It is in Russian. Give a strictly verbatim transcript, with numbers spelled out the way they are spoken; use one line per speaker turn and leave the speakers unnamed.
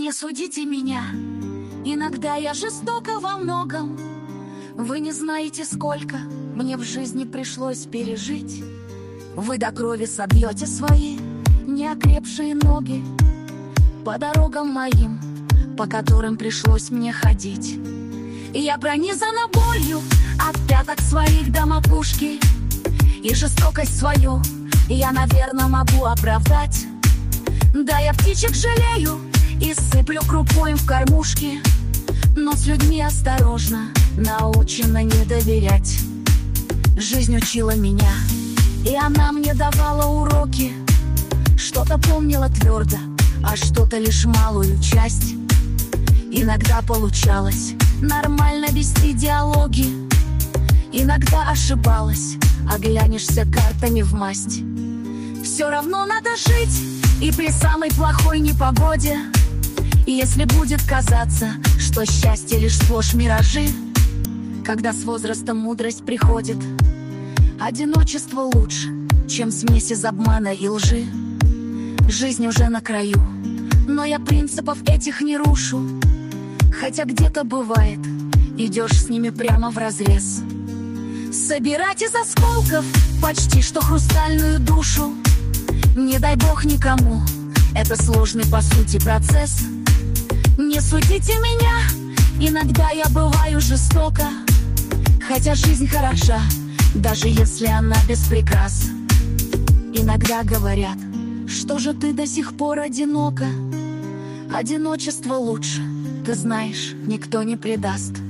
Не судите меня, иногда я жестока во многом. Вы не знаете, сколько мне в жизни пришлось пережить. Вы до крови собьете свои неокрепшие ноги по дорогам моим, по которым пришлось мне ходить. И я пронизана болью от пяток своих до макушки, и жестокость свою я, наверное, могу оправдать. Да, я птичек жалею и сыплю крупой в кормушки, но с людьми осторожно, научена не доверять. Жизнь учила меня, и она мне давала уроки. Что-то помнила твердо, а что-то лишь малую часть. Иногда получалось нормально вести диалоги, иногда ошибалась, оглянешься картами в масть. Все равно надо жить и при самой плохой непогоде. И если будет казаться, что счастье лишь сплошь миражи, когда с возрастом мудрость приходит, одиночество лучше, чем смесь из обмана и лжи. Жизнь уже на краю, но я принципов этих не рушу. Хотя где-то бывает, идешь с ними прямо вразрез. Собирать из осколков почти что хрустальную душу, не дай бог никому, это сложный по сути процесс. Не судите меня, иногда я бываю жестока, хотя жизнь хороша, даже если она без прикрас. Иногда говорят, что же ты до сих пор одинока. Одиночество лучше, ты знаешь, никто не предаст.